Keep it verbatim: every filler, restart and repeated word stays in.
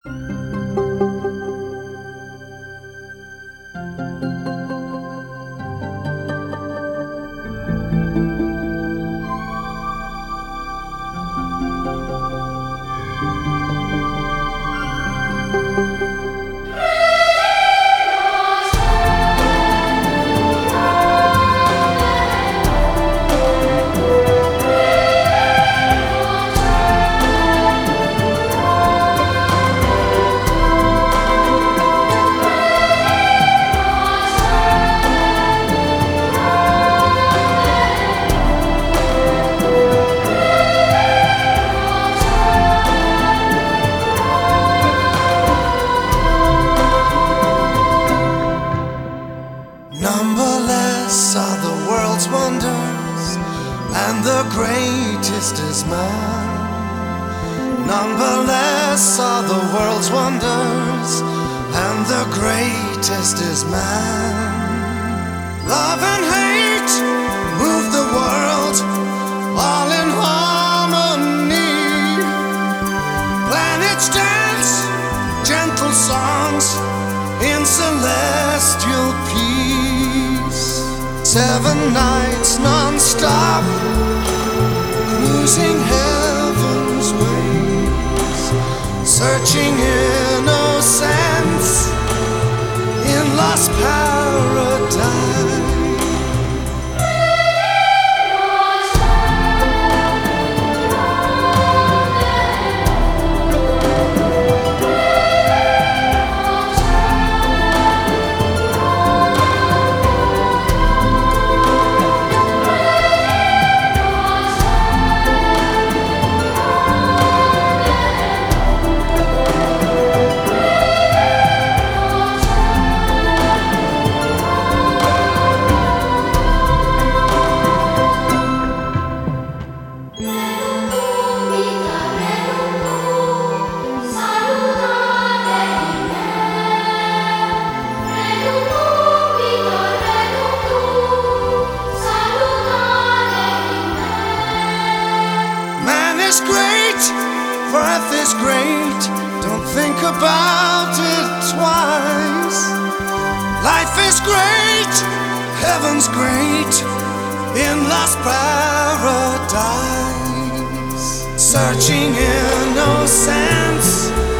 Numberless are the world's wonders, and the greatest is man. Numberless are the world's wonders, and the greatest is man. Love and hate move the world, all in harmony. Planets dance, gentle songs in celestial peace. Seven nights non-stop, cruising heaven's ways, searching innocence in lost paradise. Great, for earth is great, don't think about it twice. Life is great, heaven's great, in lost paradise. Searching innocence